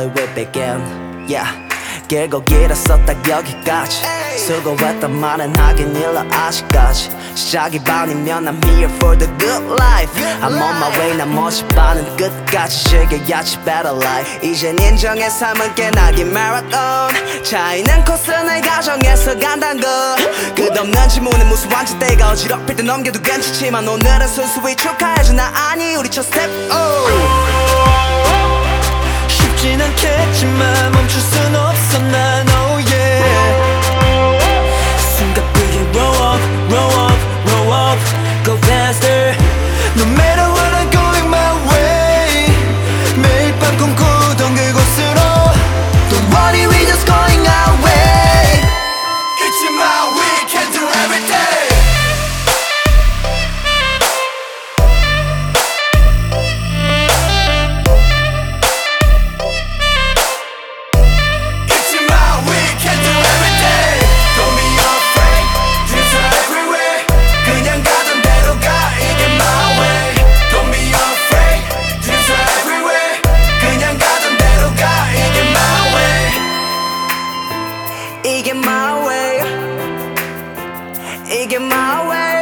we begin. Yeah, 길고 길었어 딱 여기까지. 수고했단 말은 하긴 일러 아직까지. 시작이 반이면 I'm here for the good life. I'm on my way 난 멋이 반은 끝까지 즐겨야지 better life. 이젠 인정의 삶은 깨나긴 marathon. 차이는 코스 내 가정에서 간단 거. 끝없는 질문에 무슨 완전대가 어지럽힐 때 넘겨도 괜찮지만 오늘은 순수히 축하해줘. 나 아니 우리 첫 스텝. 쉽진 않겠지만 멈출 순 없어 난 oh yeah. 숨가쁘게 roll up, roll up, roll up, go faster. No matter what I'm going my way. 매일 밤 꿈꾸던 그곳으로. Don't worry we just going our way. It's in my way, can do everything. 이게 my way. 이게 my way.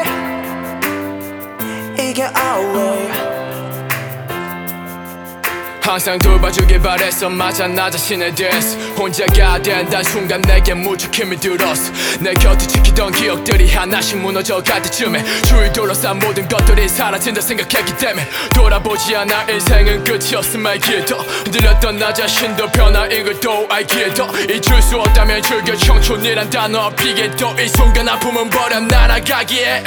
이게 our way. 항상 돌봐주길 바랬어 맞아 나 자신에 대해서. 혼자가 된단 순간 내게 무척 힘이 들었어. 내 곁을 지키던 기억들이 하나씩 무너져갈 때쯤에 주위 둘러싼 모든 것들이 사라진다 생각했기 때문에 돌아보지 않아 인생은 끝이었음 알기에도 흔들렸던 나 자신도 변화인 걸 또 알기에도 잊을 수 없다면 즐겨 청춘이란 단어 앞이게도 이 순간 아픔은 버려 날아가기에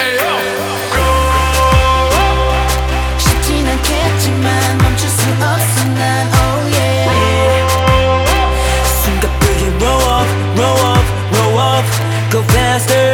쉽진 않겠지만 멈출 수 없어 난 oh yeah. 숨가쁘게 roll up, roll up, roll up, go faster.